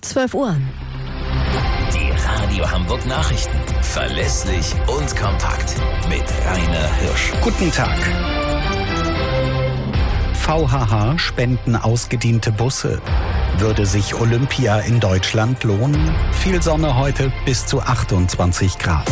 12 Uhr. Die Radio Hamburg Nachrichten. Verlässlich und kompakt. Mit Rainer Hirsch. Guten Tag. VHH spenden ausgediente Busse. Würde sich Olympia in Deutschland lohnen? Viel Sonne heute, bis zu 28 Grad.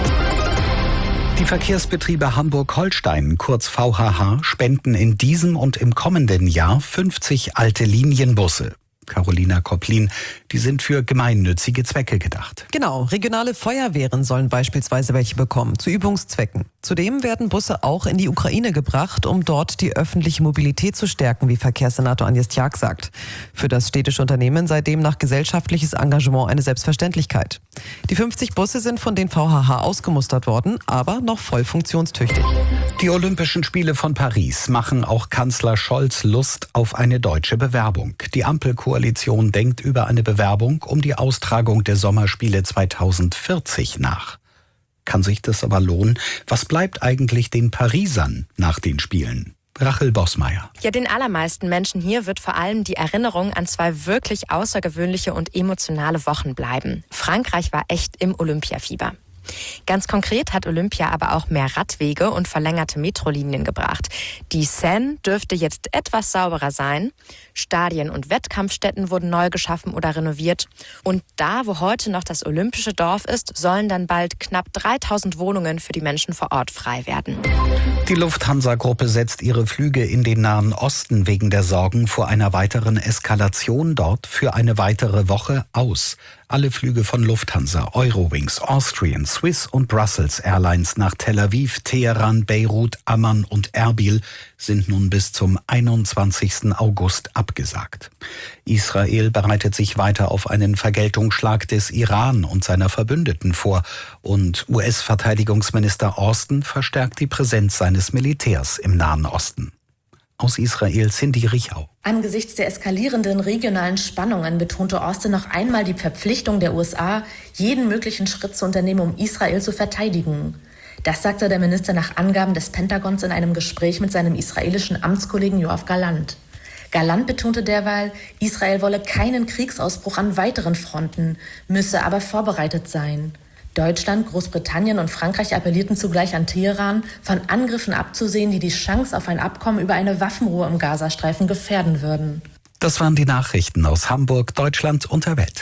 Die Verkehrsbetriebe Hamburg-Holstein, kurz VHH, spenden in diesem und im kommenden Jahr 50 alte Linienbusse. Carolina Kopplin, die sind für gemeinnützige Zwecke gedacht. Genau, regionale Feuerwehren sollen beispielsweise welche bekommen, zu Übungszwecken. Zudem werden Busse auch in die Ukraine gebracht, um dort die öffentliche Mobilität zu stärken, wie Verkehrssenator Agnes Tjag sagt. Für das städtische Unternehmen sei demnach gesellschaftliches Engagement eine Selbstverständlichkeit. Die 50 Busse sind von den VHH ausgemustert worden, aber noch voll funktionstüchtig. Die Olympischen Spiele von Paris machen auch Kanzler Scholz Lust auf eine deutsche Bewerbung. Die Ampelkoalition denkt über eine Bewerbung um die Austragung der Sommerspiele 2040 nach. Kann sich das aber lohnen? Was bleibt eigentlich den Parisern nach den Spielen? Rachel Bossmeier. Ja, den allermeisten Menschen hier wird vor allem die Erinnerung an zwei wirklich außergewöhnliche und emotionale Wochen bleiben. Frankreich war echt im Olympiafieber. Ganz konkret hat Olympia aber auch mehr Radwege und verlängerte Metrolinien gebracht. Die Seine dürfte jetzt etwas sauberer sein. Stadien und Wettkampfstätten wurden neu geschaffen oder renoviert. Und da, wo heute noch das olympische Dorf ist, sollen dann bald knapp 3000 Wohnungen für die Menschen vor Ort frei werden. Die Lufthansa-Gruppe setzt ihre Flüge in den Nahen Osten wegen der Sorgen vor einer weiteren Eskalation dort für eine weitere Woche aus. Alle Flüge von Lufthansa, Eurowings, Austrian, Swiss und Brussels Airlines nach Tel Aviv, Teheran, Beirut, Amman und Erbil sind nun bis zum 21. August abgesagt. Israel bereitet sich weiter auf einen Vergeltungsschlag des Iran und seiner Verbündeten vor und US-Verteidigungsminister Austin verstärkt die Präsenz seines Militärs im Nahen Osten. Aus Israel Cindy Richau. Angesichts der eskalierenden regionalen Spannungen betonte Austin noch einmal die Verpflichtung der USA, jeden möglichen Schritt zu unternehmen, um Israel zu verteidigen. Das sagte der Minister nach Angaben des Pentagons in einem Gespräch mit seinem israelischen Amtskollegen Yoav Gallant. Gallant betonte derweil, Israel wolle keinen Kriegsausbruch an weiteren Fronten, müsse aber vorbereitet sein. Deutschland, Großbritannien und Frankreich appellierten zugleich an Teheran, von Angriffen abzusehen, die die Chance auf ein Abkommen über eine Waffenruhe im Gazastreifen gefährden würden. Das waren die Nachrichten aus Hamburg, Deutschland und der Welt.